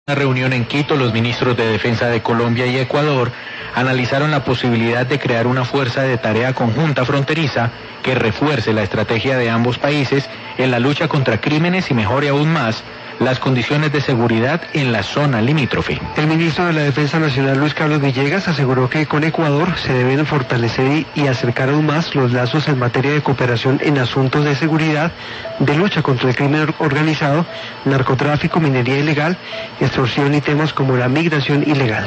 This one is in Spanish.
En una reunión en Quito, los ministros de Defensa de Colombia y Ecuador analizaron la posibilidad de crear una fuerza de tarea conjunta fronteriza que refuerce la estrategia de ambos países en la lucha contra crímenes y mejore aún más las condiciones de seguridad en la zona limítrofe. El ministro de la Defensa Nacional, Luis Carlos Villegas, aseguró que con Ecuador se deben fortalecer y acercar aún más los lazos en materia de cooperación en asuntos de seguridad, de lucha contra el crimen organizado, narcotráfico, minería ilegal, extorsión y temas como la migración ilegal.